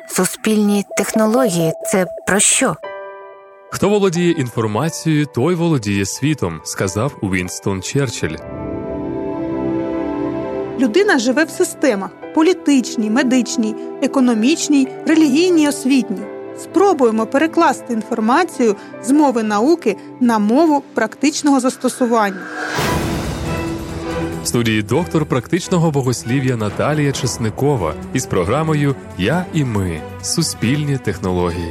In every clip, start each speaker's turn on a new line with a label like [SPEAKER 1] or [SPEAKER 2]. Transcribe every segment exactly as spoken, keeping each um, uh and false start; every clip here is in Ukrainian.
[SPEAKER 1] Суспільні технології – це про що?
[SPEAKER 2] Хто володіє інформацією, той володіє світом, сказав Вінстон Черчилль.
[SPEAKER 3] Людина живе в системах – політичній, медичній, економічній, релігійній, освітній. Спробуємо перекласти інформацію з мови науки на мову практичного застосування.
[SPEAKER 2] В студії доктор практичного богослів'я Наталія Чесникова із програмою «Я і ми. Суспільні технології».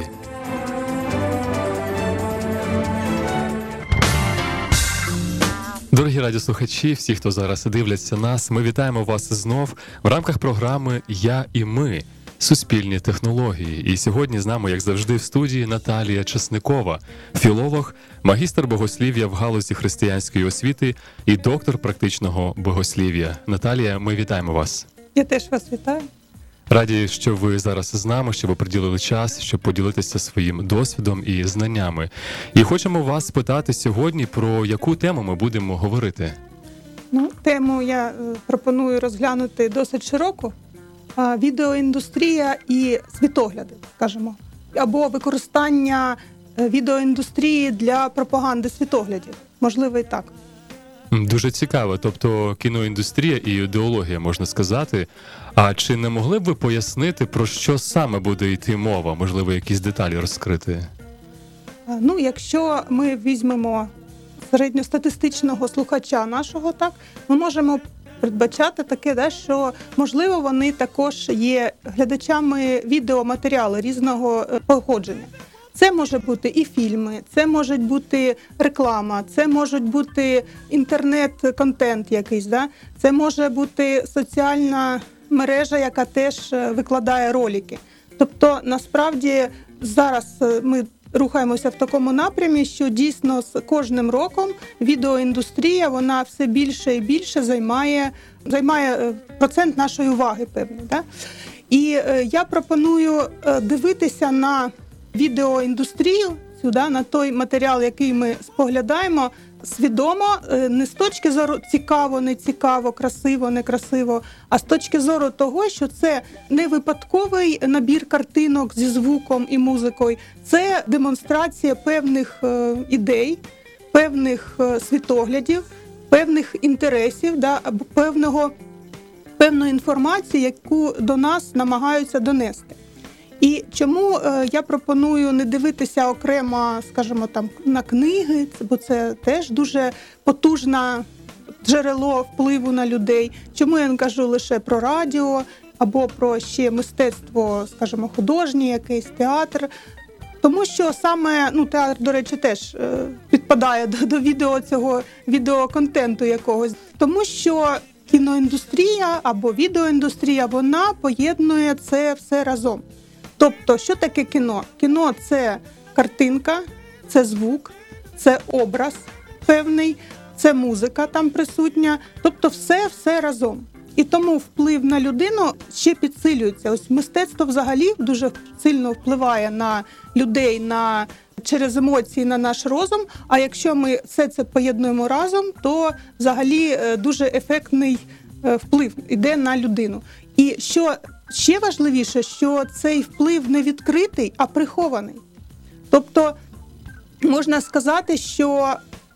[SPEAKER 2] Дорогі радіослухачі, всі, хто зараз дивляться нас, ми вітаємо вас знов в рамках програми «Я і ми. Суспільні технології». І сьогодні з нами, як завжди, в студії Наталія Чесникова, філолог, магістр богослів'я в галузі християнської освіти і доктор практичного богослів'я. Наталія, ми вітаємо вас.
[SPEAKER 3] Я теж вас вітаю.
[SPEAKER 2] Раді, що ви зараз з нами, що ви приділили час, щоб поділитися своїм досвідом і знаннями. І хочемо вас спитати сьогодні, про яку тему ми будемо говорити.
[SPEAKER 3] Ну, тему я е, пропоную розглянути досить широко. А, відеоіндустрія і світогляди, скажімо. Або використання відеоіндустрії для пропаганди світоглядів. Можливо, і так.
[SPEAKER 2] Дуже цікаво. Тобто кіноіндустрія і ідеологія, можна сказати. А чи не могли б ви пояснити, про що саме буде йти мова? Можливо, якісь деталі розкрити?
[SPEAKER 3] Ну, якщо ми візьмемо середньостатистичного слухача нашого, так, ми можемо передбачати таке, да, що, можливо, вони також є глядачами відеоматеріалу різного походження. Це може бути і фільми, це може бути реклама, це може бути інтернет-контент якийсь, да? Це може бути соціальна мережа, яка теж викладає ролики. Тобто, насправді, зараз ми рухаємося в такому напрямі, що дійсно з кожним роком відеоіндустрія, вона все більше і більше займає, займає процент нашої уваги, певний. Да? І я пропоную дивитися на відеоіндустрію, сюди, на той матеріал, який ми споглядаємо, свідомо, не з точки зору цікаво, не цікаво, красиво, не красиво, а з точки зору того, що це не випадковий набір картинок зі звуком і музикою, це демонстрація певних ідей, певних світоглядів, певних інтересів, да, або певного, певної інформації, яку до нас намагаються донести. І чому е, я пропоную не дивитися окремо, скажімо, там, на книги, бо це теж дуже потужне джерело впливу на людей. Чому я не кажу лише про радіо або про ще мистецтво, скажімо, художнє, якийсь театр. Тому що саме, ну, театр, до речі, теж е, підпадає до, до відео цього відеоконтенту якогось. Тому що кіноіндустрія або відеоіндустрія, вона поєднує це все разом. Тобто, що таке кіно? Кіно – це картинка, це звук, це образ певний, це музика там присутня. Тобто все-все разом. І тому вплив на людину ще підсилюється. Ось мистецтво взагалі дуже сильно впливає на людей, на, через емоції на наш розум. А якщо ми все це поєднуємо разом, то взагалі дуже ефектний вплив іде на людину. І що ще важливіше, що цей вплив не відкритий, а прихований. Тобто, можна сказати, що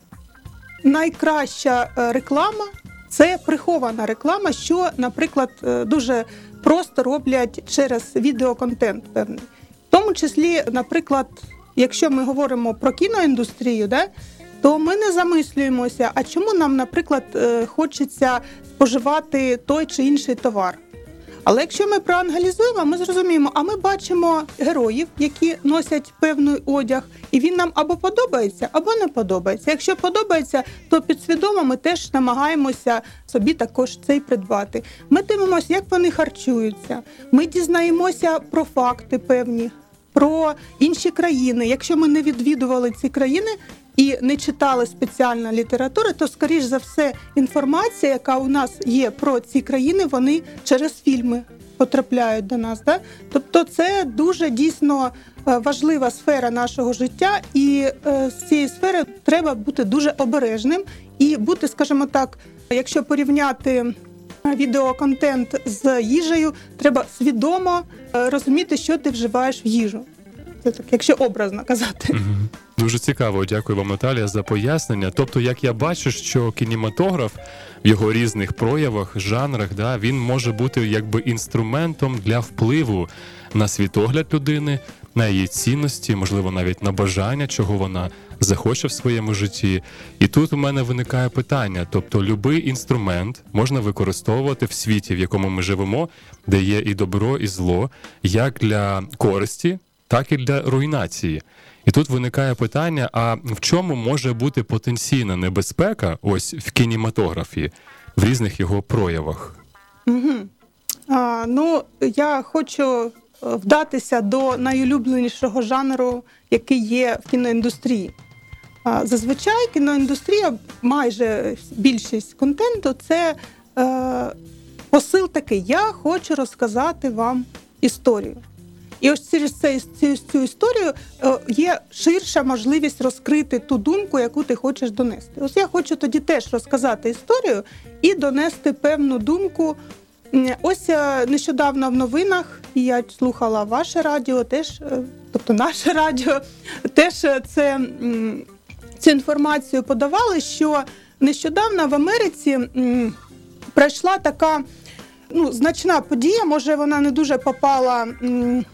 [SPEAKER 3] найкраща реклама – це прихована реклама, що, наприклад, дуже просто роблять через відеоконтент певний. В тому числі, наприклад, якщо ми говоримо про кіноіндустрію, да, то ми не замислюємося, а чому нам, наприклад, хочеться споживати той чи інший товар. Але якщо ми проаналізуємо, ми зрозуміємо, а ми бачимо героїв, які носять певний одяг, і він нам або подобається, або не подобається. Якщо подобається, то підсвідомо ми теж намагаємося собі також цей придбати. Ми дивимося, як вони харчуються, ми дізнаємося про факти певні, про інші країни. Якщо ми не відвідували ці країни і не читали спеціальної літератури, то, скоріш за все, інформація, яка у нас є про ці країни, вони через фільми потрапляють до нас. Да? Тобто це дуже дійсно важлива сфера нашого життя, і з цієї сфери треба бути дуже обережним і бути, скажімо так, якщо порівняти відеоконтент з їжею, треба свідомо е, розуміти, що ти вживаєш в їжу. Це так, якщо образно казати.
[SPEAKER 2] Угу. Дуже цікаво, дякую вам, Наталія, за пояснення. Тобто, як я бачу, що кінематограф в його різних проявах, жанрах, да, він може бути якби інструментом для впливу на світогляд людини, на її цінності, можливо, навіть на бажання, чого вона захоче в своєму житті. І тут у мене виникає питання, тобто любий інструмент можна використовувати в світі, в якому ми живемо, де є і добро, і зло, як для користі, так і для руйнації. І тут виникає питання, а в чому може бути потенційна небезпека ось в кінематографі, в різних його проявах?
[SPEAKER 3] Угу. А, ну, я хочу вдатися до найулюбленішого жанру, який є в кіноіндустрії. А, зазвичай кіноіндустрія, майже більшість контенту, це е, посил такий: я хочу розказати вам історію. І ось через цю, цю, цю історію е, є ширша можливість розкрити ту думку, яку ти хочеш донести. Ось я хочу тоді теж розказати історію і донести певну думку. Ось е, нещодавно в новинах, і я слухала ваше радіо, теж, е, тобто наше радіо, теж це, м, цю інформацію подавали, що нещодавно в Америці м, пройшла така ну, значна подія, може вона не дуже попала м,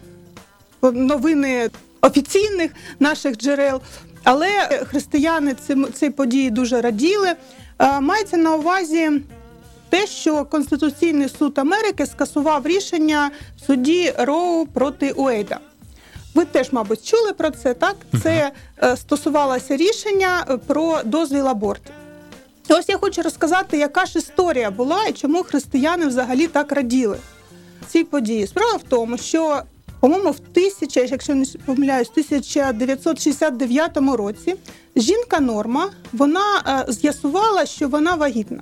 [SPEAKER 3] в новини офіційних наших джерел, але християни цим, цій події дуже раділи. Е, мається на увазі те, що Конституційний суд Америки скасував рішення в суді Роу проти Уейда. Ви теж, мабуть, чули про це, так? Це е, стосувалося рішення про дозвіл абортів. І ось я хочу розказати, яка ж історія була і чому християни взагалі так раділи цій події. Справа в тому, що, по-моєму, в тисяча, якщо не помиляюсь, тисяча дев'ятсот шістдесят дев'ятому році жінка Норма, вона е, з'ясувала, що вона вагітна.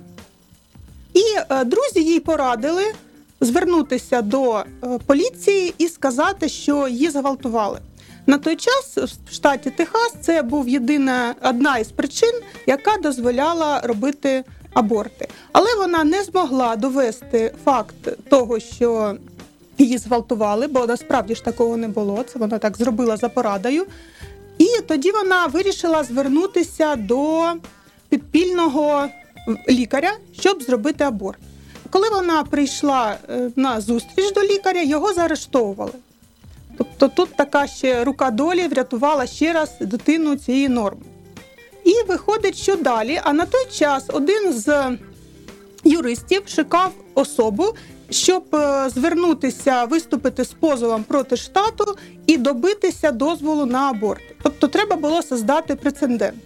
[SPEAKER 3] І е, друзі їй порадили звернутися до е, поліції і сказати, що її зґвалтували. На той час в штаті Техас це був єдина одна із причин, яка дозволяла робити аборти. Але вона не змогла довести факт того, що її зґвалтували, бо насправді ж такого не було, це вона так зробила за порадою. І тоді вона вирішила звернутися до підпільного лікаря, щоб зробити аборт. Коли вона прийшла на зустріч до лікаря, його заарештовували. Тобто тут така ще рука долі врятувала ще раз дитину цієї Норми. І виходить, що далі, а на той час один з юристів шукав особу, щоб звернутися, виступити з позовом проти штату і добитися дозволу на аборт. Тобто треба було создати прецедент.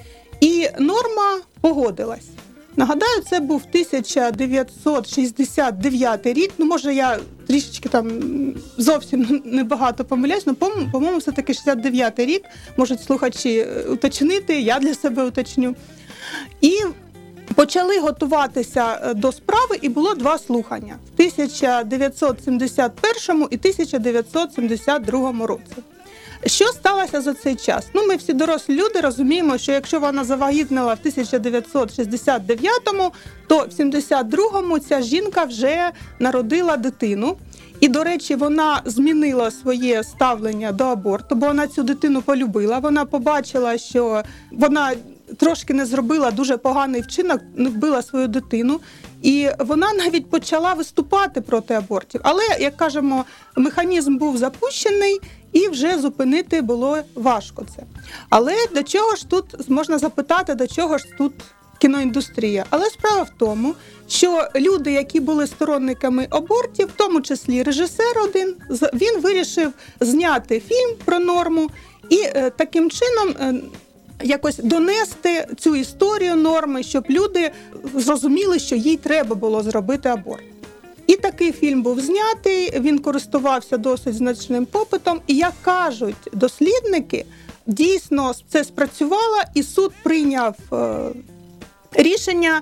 [SPEAKER 3] І Норма погодилась. Нагадаю, це був тисяча дев'ятсот шістдесят дев'ятий рік, ну, може, я трішечки там зовсім небагато помиляюсь, але, по-моєму, все-таки шістдесят дев'ятий рік, можуть слухачі уточнити, я для себе уточню. І почали готуватися до справи, і було два слухання в тисяча дев'ятсот сімдесят першому і тисяча дев'ятсот сімдесят другому році. Що сталося за цей час? Ну, ми всі дорослі люди розуміємо, що якщо вона завагітнила в тисяча дев'ятсот шістдесят дев'ятому, то в сімдесят другому ця жінка вже народила дитину. І, до речі, вона змінила своє ставлення до аборту, бо вона цю дитину полюбила. Вона побачила, що вона трошки не зробила дуже поганий вчинок, не вбила свою дитину. І вона навіть почала виступати проти абортів. Але, як кажемо, механізм був запущений, і вже зупинити було важко це. Але до чого ж тут, можна запитати, до чого ж тут кіноіндустрія? Але справа в тому, що люди, які були сторонниками абортів, в тому числі режисер один, він вирішив зняти фільм про Норму і е, таким чином е, якось донести цю історію Норми, щоб люди зрозуміли, що їй треба було зробити аборт. І такий фільм був знятий, він користувався досить значним попитом. І, як кажуть дослідники, дійсно це спрацювало, і суд прийняв е, рішення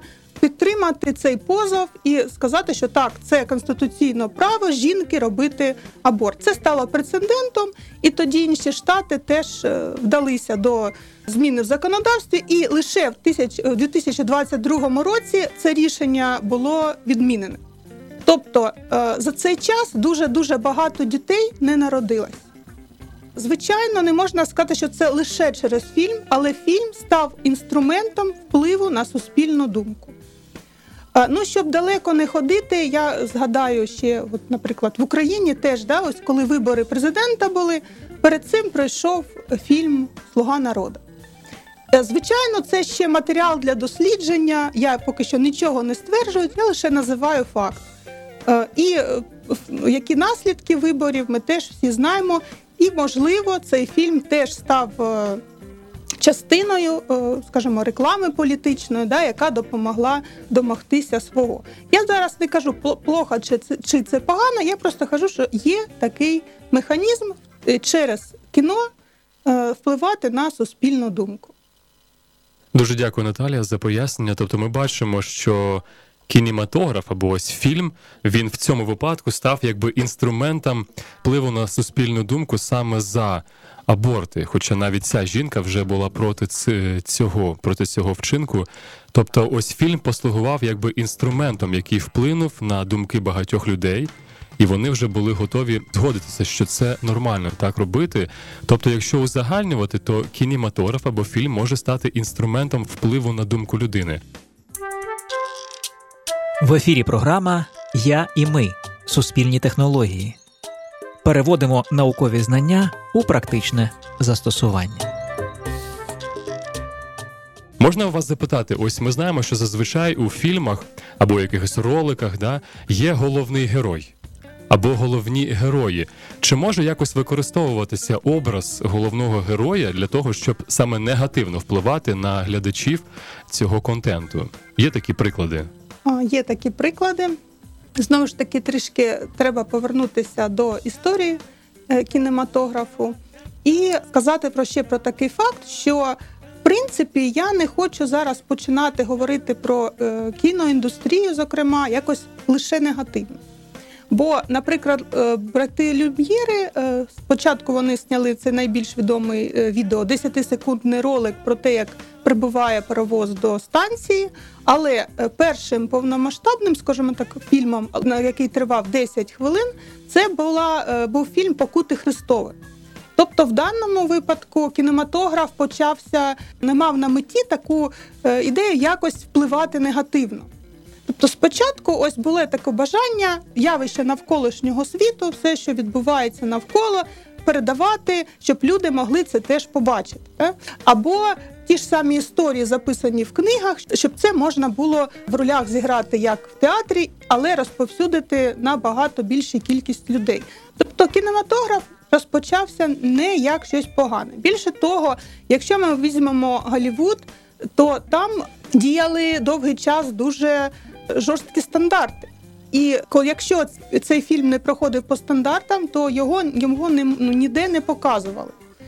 [SPEAKER 3] підтримати цей позов і сказати, що так, це конституційне право жінки робити аборт. Це стало прецедентом, і тоді інші штати теж вдалися до зміни в законодавстві, і лише в дві тисячі двадцять другому році це рішення було відмінене. Тобто за цей час дуже-дуже багато дітей не народилось. Звичайно, не можна сказати, що це лише через фільм, але фільм став інструментом впливу на суспільну думку. Ну, щоб далеко не ходити, я згадаю ще, от, наприклад, в Україні теж, да, ось коли вибори президента були, перед цим пройшов фільм «Слуга народу». Звичайно, це ще матеріал для дослідження, я поки що нічого не стверджую, я лише називаю факт. І які наслідки виборів ми теж всі знаємо, і, можливо, цей фільм теж став частиною, скажімо, реклами політичної, да, яка допомогла домогтися свого. Я зараз не кажу, плохо чи це, чи це погано, я просто кажу, що є такий механізм через кіно впливати на суспільну думку.
[SPEAKER 2] Дуже дякую, Наталія, за пояснення. Тобто ми бачимо, що кінематограф або ось фільм, він в цьому випадку став якби інструментом впливу на суспільну думку саме за аборти, хоча навіть ця жінка вже була проти цього, проти цього вчинку. Тобто ось фільм послугував якби інструментом, який вплинув на думки багатьох людей, і вони вже були готові згодитися, що це нормально так робити. Тобто, якщо узагальнювати, то кінематограф або фільм може стати інструментом впливу на думку людини.
[SPEAKER 4] В ефірі програма «Я і ми. Суспільні технології». Переводимо наукові знання у практичне застосування.
[SPEAKER 2] Можна у вас запитати, ось ми знаємо, що зазвичай у фільмах або якихось роликах, да, є головний герой або головні герої. Чи може якось використовуватися образ головного героя для того, щоб саме негативно впливати на глядачів цього контенту? Є такі приклади?
[SPEAKER 3] Є такі приклади. Знову ж таки, трішки треба повернутися до історії кінематографу і сказати про ще про такий факт, що в принципі я не хочу зараз починати говорити про кіноіндустрію, зокрема, якось лише негативно. Бо, наприклад, брати Люм'єри, спочатку вони зняли цей найбільш відомий відео, десятисекундний ролик про те, як прибуває паровоз до станції, але першим повномасштабним, скажімо так, фільмом, який тривав десять хвилин, це була, був фільм «Покути Христові». Тобто в даному випадку кінематограф почався, не мав на меті таку ідею якось впливати негативно. Тобто спочатку ось було таке бажання явище навколишнього світу, все, що відбувається навколо, передавати, щоб люди могли це теж побачити. Так? Або ті ж самі історії записані в книгах, щоб це можна було в ролях зіграти як в театрі, але розповсюдити на багато більшу кількість людей. Тобто кінематограф розпочався не як щось погане. Більше того, якщо ми візьмемо Голлівуд, то там діяли довгий час дуже жорсткі стандарти. І якщо цей фільм не проходив по стандартам, то його, його не, ну, ніде не показували.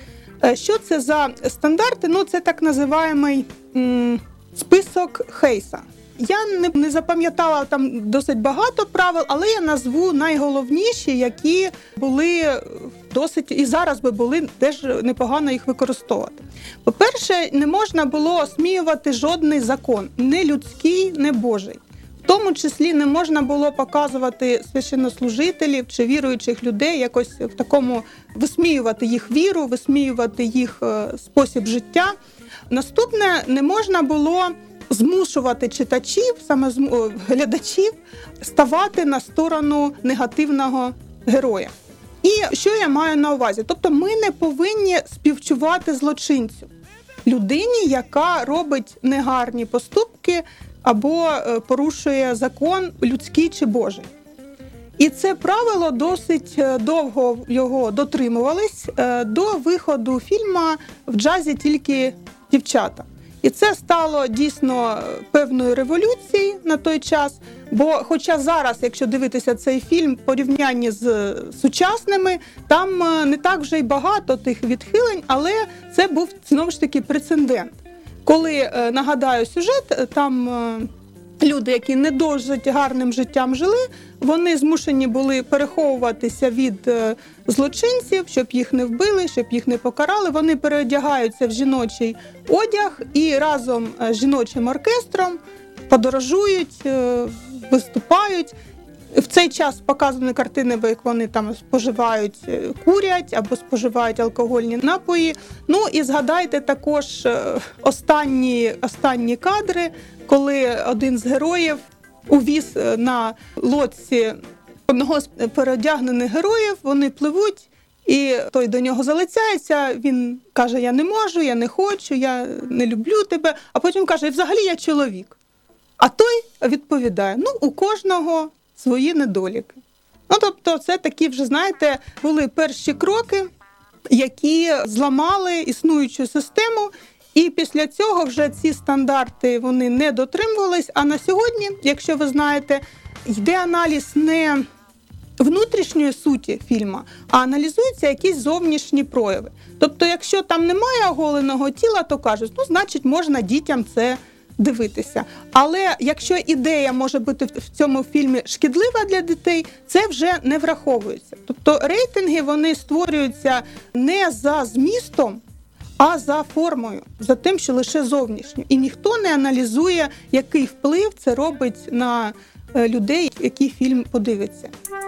[SPEAKER 3] Що це за стандарти? Ну, це так називаємий м, список Хейса. Я не, не запам'ятала там досить багато правил, але я назву найголовніші, які були досить, і зараз би були теж непогано їх використовувати. По-перше, не можна було осміювати жодний закон, не людський, не божий. В тому числі не можна було показувати священнослужителів чи віруючих людей, якось в такому висміювати їх віру, висміювати їх спосіб життя. Наступне, не можна було змушувати читачів, саме глядачів, ставати на сторону негативного героя. І що я маю на увазі? Тобто ми не повинні співчувати злочинцю, людині, яка робить негарні поступки або порушує закон людський чи божий. І це правило досить довго його дотримувались до виходу фільму «В джазі тільки дівчата». І це стало дійсно певною революцією на той час, бо хоча зараз, якщо дивитися цей фільм в порівнянні з сучасними, там не так вже й багато тих відхилень, але це був, знову ж таки, прецедент. Коли, нагадаю сюжет, там люди, які не досить гарним життям жили, вони змушені були переховуватися від е, злочинців, щоб їх не вбили, щоб їх не покарали. Вони переодягаються в жіночий одяг і разом з жіночим оркестром подорожують, е, виступають. В цей час показані картини, як вони там споживають, курять або споживають алкогольні напої. Ну і згадайте також останні, останні кадри, коли один з героїв увіз на лодці одного з переодягнених героїв, вони пливуть, і той до нього залицяється, він каже: я не можу, я не хочу, я не люблю тебе, а потім каже: взагалі я чоловік. А той відповідає: ну, у кожного свої недоліки. Ну, тобто, це такі вже, знаєте, були перші кроки, які зламали існуючу систему, і після цього вже ці стандарти, вони не дотримувались. А на сьогодні, якщо ви знаєте, йде аналіз не внутрішньої суті фільму, а аналізуються якісь зовнішні прояви. Тобто, якщо там немає оголеного тіла, то кажуть: ну, значить, можна дітям це дивитися. Але якщо ідея може бути в цьому фільмі шкідлива для дітей, це вже не враховується. Тобто рейтинги, вони створюються не за змістом, а за формою, за тим, що лише зовнішньо. І ніхто не аналізує, який вплив це робить на людей, який фільм подивиться.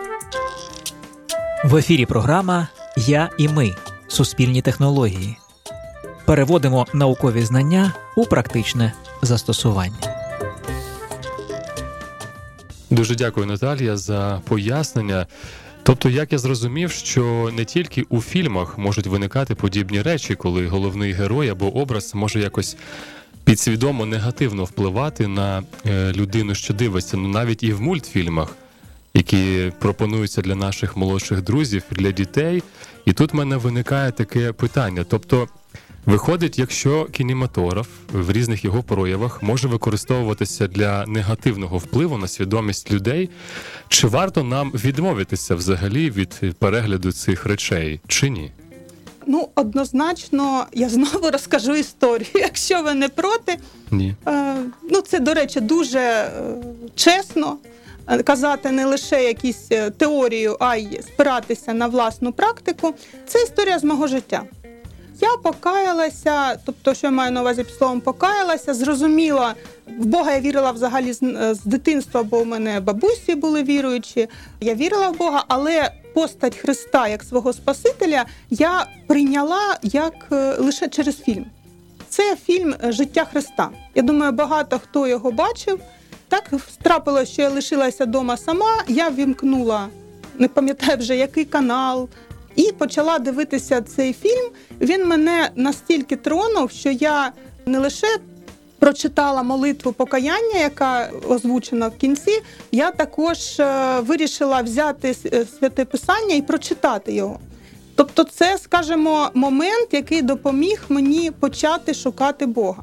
[SPEAKER 4] В ефірі програма «Я і ми. Суспільні технології». Переводимо наукові знання у практичне застосування.
[SPEAKER 2] Дуже дякую, Наталія, за пояснення. Тобто, як я зрозумів, що не тільки у фільмах можуть виникати подібні речі, коли головний герой або образ може якось підсвідомо негативно впливати на людину, що дивиться, ну навіть і в мультфільмах, які пропонуються для наших молодших друзів, для дітей. І тут в мене виникає таке питання. Тобто, виходить, якщо кінематограф в різних його проявах може використовуватися для негативного впливу на свідомість людей, чи варто нам відмовитися взагалі від перегляду цих речей, чи ні?
[SPEAKER 3] Ну, однозначно, я знову розкажу історію, якщо ви не проти.
[SPEAKER 2] Ні.
[SPEAKER 3] Е, ну, це, до речі, дуже е, чесно казати не лише якісь теорію, а й спиратися на власну практику. Це історія з мого життя. Я покаялася, тобто, що я маю на увазі під словом покаялася, зрозуміла, в Бога я вірила взагалі з, з дитинства, бо у мене бабусі були віруючі, я вірила в Бога, але постать Христа як свого Спасителя я прийняла як лише через фільм. Це фільм «Життя Христа». Я думаю, багато хто його бачив. Так трапилося, що я лишилася вдома сама, я вімкнула, не пам'ятаю вже який канал, і почала дивитися цей фільм. Він мене настільки тронув, що я не лише прочитала молитву покаяння, яка озвучена в кінці, я також вирішила взяти Святе Писання і прочитати його. Тобто це, скажімо, момент, який допоміг мені почати шукати Бога.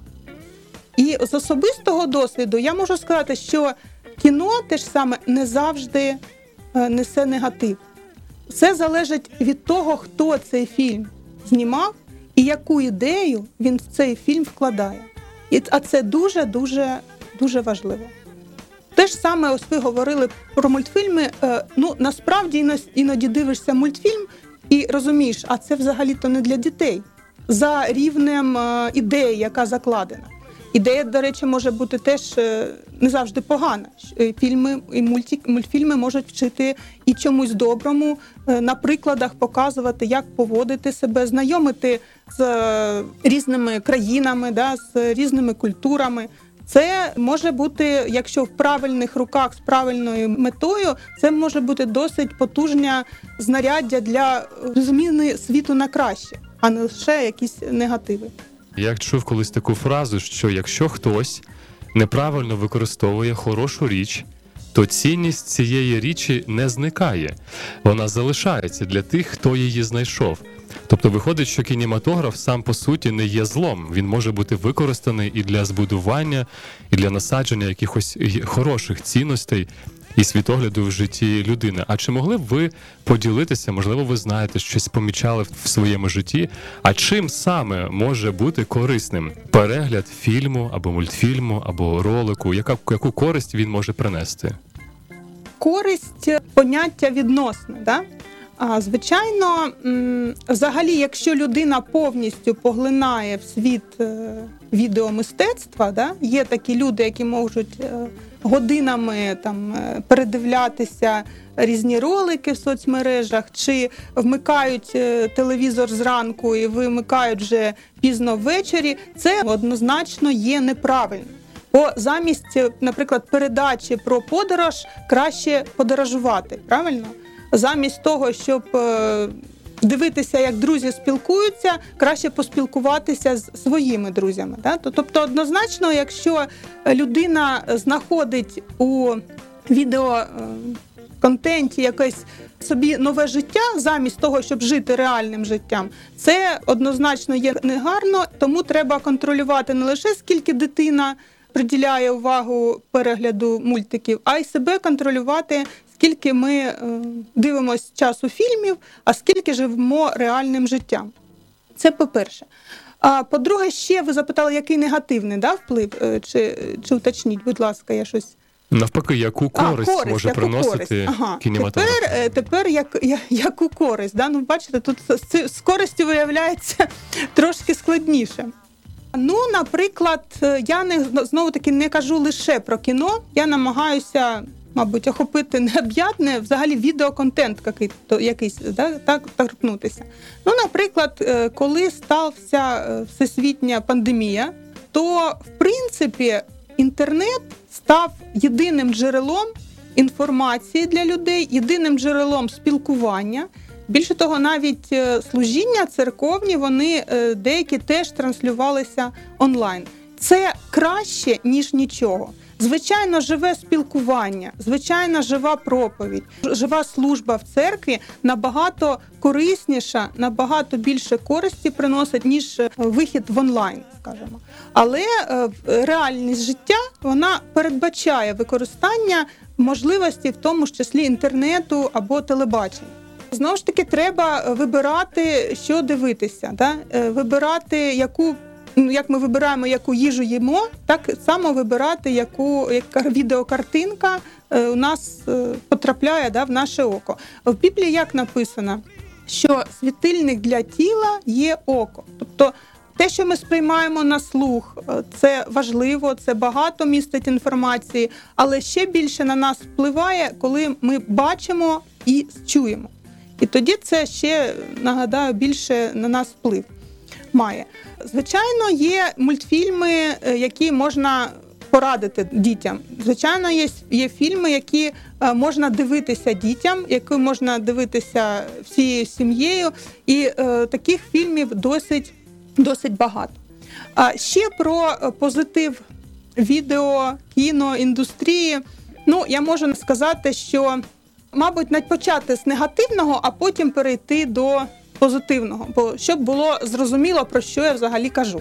[SPEAKER 3] І з особистого досвіду я можу сказати, що кіно те ж саме не завжди несе негатив. Все залежить від того, хто цей фільм знімав і яку ідею він в цей фільм вкладає. А це дуже-дуже дуже важливо. Те ж саме, ось ви говорили про мультфільми. Ну, насправді іноді дивишся мультфільм і розумієш, а це взагалі-то не для дітей. За рівнем ідеї, яка закладена. Ідея, до речі, може бути теж не завжди погана. Фільми і мульті, мультфільми можуть вчити і чомусь доброму, на прикладах показувати, як поводити себе, знайомити з різними країнами, да, з різними культурами. Це може бути, якщо в правильних руках з правильною метою, це може бути досить потужне знаряддя для зміни світу на краще, а не лише якісь негативи.
[SPEAKER 2] Я чув колись таку фразу, що якщо хтось неправильно використовує хорошу річ, то цінність цієї річі не зникає. Вона залишається для тих, хто її знайшов. Тобто виходить, що кінематограф сам по суті не є злом. Він може бути використаний і для збудування, і для насадження якихось хороших цінностей і світогляду в житті людини. А чи могли б ви поділитися, можливо, ви знаєте, щось помічали в своєму житті, а чим саме може бути корисним перегляд фільму або мультфільму, або ролику? Яка, яку користь він може принести?
[SPEAKER 3] Користь – поняття відносне, да? А, звичайно, взагалі, якщо людина повністю поглинає в світ відеомистецтва, да? Є такі люди, які можуть годинами там передивлятися різні ролики в соцмережах, чи вмикають телевізор зранку і вимикають вже пізно ввечері, це однозначно є неправильно. Бо замість, наприклад, передачі про подорож краще подорожувати, правильно? Замість того, щоб дивитися, як друзі спілкуються, краще поспілкуватися з своїми друзями. Да? Тобто однозначно, якщо людина знаходить у відеоконтенті якесь собі нове життя, замість того, щоб жити реальним життям, це однозначно є негарно, тому треба контролювати не лише скільки дитина приділяє увагу перегляду мультиків, а й себе контролювати, скільки ми е, дивимося часу фільмів, а скільки живемо реальним життям. Це по-перше. А по-друге, ще ви запитали, який негативний, да, вплив? Чи, чи уточніть, будь ласка, я щось...
[SPEAKER 2] Навпаки, яку користь, а, користь може яку приносити
[SPEAKER 3] ага.
[SPEAKER 2] кінематограф?
[SPEAKER 3] Тепер, тепер як, як, яку користь? Да? Ну, бачите, тут з, з користю виявляється трошки складніше. Ну, наприклад, я не, знову-таки не кажу лише про кіно, я намагаюся, мабуть, охопити необ'ятне, взагалі відеоконтент який, то, якийсь, да, так, торкнутися. Ну, наприклад, коли стався всесвітня пандемія, то, в принципі, інтернет став єдиним джерелом інформації для людей, єдиним джерелом спілкування. Більше того, навіть служіння церковні, вони деякі теж транслювалися онлайн. Це краще, ніж нічого. Звичайно, живе спілкування, звичайно, жива проповідь, жива служба в церкві набагато корисніша, набагато більше користі приносить, ніж вихід в онлайн, скажімо. Але реальність життя, вона передбачає використання можливості, в тому ж числі інтернету або телебачення. Знову ж таки, треба вибирати, що дивитися, да? Вибирати, яку, як ми вибираємо, яку їжу їмо, так само вибирати, яку, яка відеокартинка у нас потрапляє, да, в наше око. В Біблії як написано, що світильник для тіла є око. Тобто те, що ми сприймаємо на слух, це важливо, це багато містить інформації, але ще більше на нас впливає, коли ми бачимо і чуємо. І тоді це ще, нагадаю, більше на нас вплив має. Звичайно, є мультфільми, які можна порадити дітям. Звичайно, є, є фільми, які можна дивитися дітям, які можна дивитися всією сім'єю. І е, таких фільмів досить, досить багато. А ще про позитив відео, кіно, індустрії. Ну, я можу сказати, що мабуть, почати з негативного, а потім перейти до позитивного, бо щоб було зрозуміло, про що я взагалі кажу.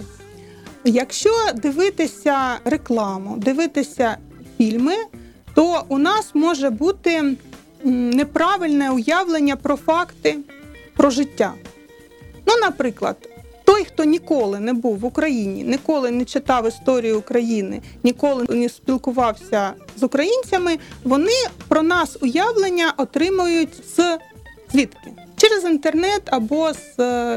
[SPEAKER 3] Якщо дивитися рекламу, дивитися фільми, то у нас може бути неправильне уявлення про факти, про життя. Ну, наприклад, той, хто ніколи не був в Україні, ніколи не читав історію України, ніколи не спілкувався з українцями, вони про нас уявлення отримують з звідки? Через інтернет або з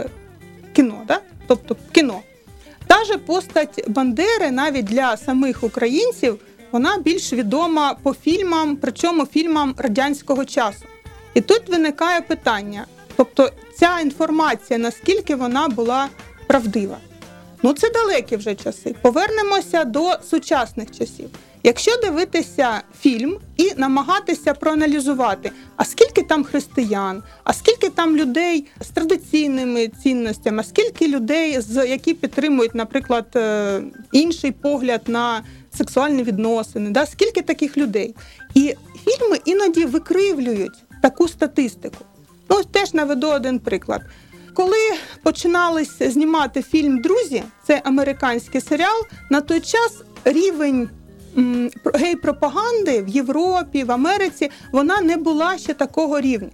[SPEAKER 3] кіно, да? Тобто кіно. Та же постать Бандери навіть для самих українців, вона більш відома по фільмам, причому фільмам радянського часу. І тут виникає питання, тобто ця інформація, наскільки вона була правдива. Ну, це далекі вже часи. Повернемося до сучасних часів. Якщо дивитися фільм і намагатися проаналізувати, а скільки там християн, а скільки там людей з традиційними цінностями, а скільки людей, які підтримують, наприклад, інший погляд на сексуальні відносини, да? Скільки таких людей. І фільми іноді викривлюють таку статистику. Ну, теж наведу один приклад. Коли починались знімати фільм «Друзі», це американський серіал, на той час рівень м, гей-пропаганди в Європі, в Америці, вона не була ще такого рівня.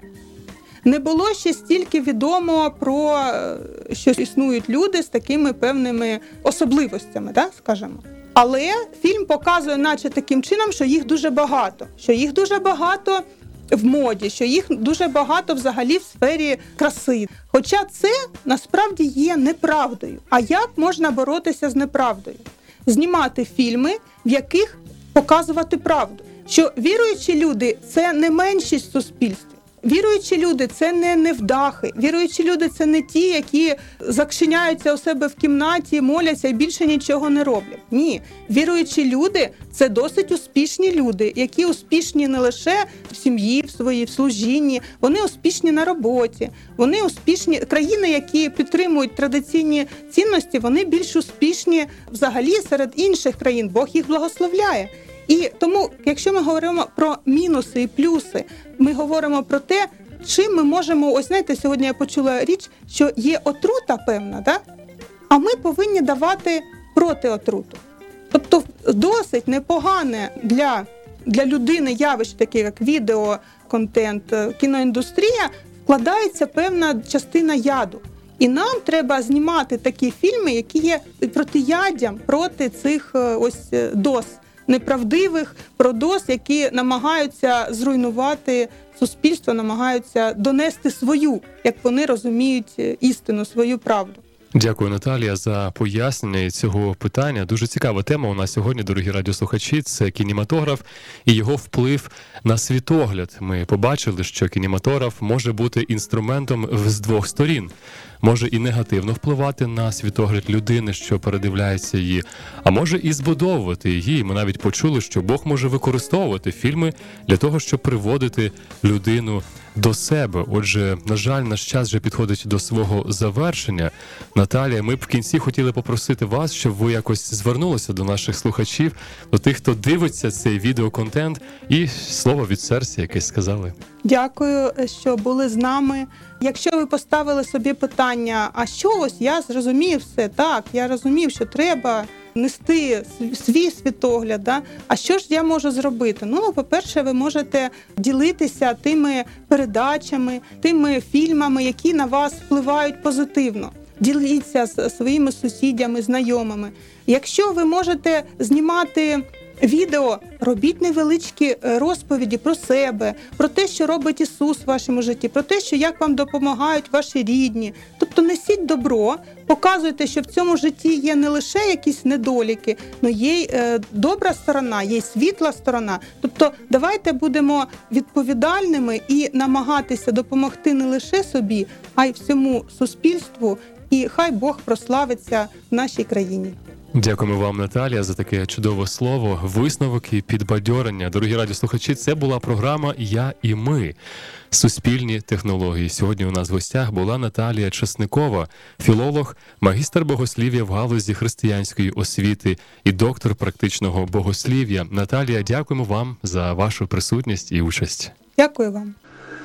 [SPEAKER 3] Не було ще стільки відомо про, що існують люди з такими певними особливостями, да, скажімо. Але фільм показує наче таким чином, що їх дуже багато, що їх дуже багато в моді, що їх дуже багато взагалі в сфері краси. Хоча це насправді є неправдою. А як можна боротися з неправдою? Знімати фільми, в яких показувати правду. Що віруючі люди – це не меншість в суспільстві. Віруючі люди – це не невдахи. Віруючі люди – це не ті, які закшеняються у себе в кімнаті, моляться і більше нічого не роблять. Ні. Віруючі люди – це досить успішні люди, які успішні не лише в сім'ї, в своїй, в служінні, вони успішні на роботі, вони успішні. Країни, які підтримують традиційні цінності, вони більш успішні взагалі серед інших країн. Бог їх благословляє. І тому, якщо ми говоримо про мінуси і плюси, ми говоримо про те, чим ми можемо, ось знаєте, сьогодні я почула річ, що є отрута певна, да? А ми повинні давати протиотруту. Тобто досить непогане для, для людини явище, таке як відео, контент, кіноіндустрія, вкладається певна частина яду. І нам треба знімати такі фільми, які є протияддям проти цих ось доз неправдивих, про доз, які намагаються зруйнувати суспільство, намагаються донести свою, як вони розуміють істину, свою правду.
[SPEAKER 2] Дякую, Наталія, за пояснення цього питання. Дуже цікава тема у нас сьогодні, дорогі радіослухачі, це кінематограф і його вплив на світогляд. Ми побачили, що кінематограф може бути інструментом з двох сторін. Може і негативно впливати на світогляд людини, що передивляється її, а може і збудовувати її. Ми навіть почули, що Бог може використовувати фільми для того, щоб приводити людину до себе. Отже, на жаль, наш час вже підходить до свого завершення. Наталія, ми б в кінці хотіли попросити вас, щоб ви якось звернулися до наших слухачів, до тих, хто дивиться цей відеоконтент, і слово від серця якесь сказали.
[SPEAKER 3] Дякую, що були з нами. Якщо ви поставили собі питання, а що ось я зрозумів все, так, я розумів, що треба нести свій світогляд, да? А що ж я можу зробити? Ну, по-перше, ви можете ділитися тими передачами, тими фільмами, які на вас впливають позитивно. Діліться з своїми сусідями, знайомими. Якщо ви можете знімати відео, робіть невеличкі розповіді про себе, про те, що робить Ісус в вашому житті, про те, що як вам допомагають ваші рідні. Тобто несіть добро, показуйте, що в цьому житті є не лише якісь недоліки, але є й добра сторона, є й світла сторона. Тобто давайте будемо відповідальними і намагатися допомогти не лише собі, а й всьому суспільству. І хай Бог прославиться в нашій країні.
[SPEAKER 2] Дякуємо вам, Наталія, за таке чудове слово, висновок і підбадьорення. Дорогі радіослухачі, це була програма «Я і ми. Суспільні технології». Сьогодні у нас в гостях була Наталія Часникова, філолог, магістр богослів'я в галузі християнської освіти і доктор практичного богослів'я. Наталія, дякуємо вам за вашу присутність і участь.
[SPEAKER 3] Дякую вам.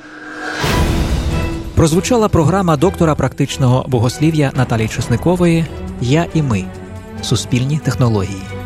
[SPEAKER 4] Прозвучала програма доктора практичного богослів'я Наталії Часникової «Я і ми. Суспільні технології».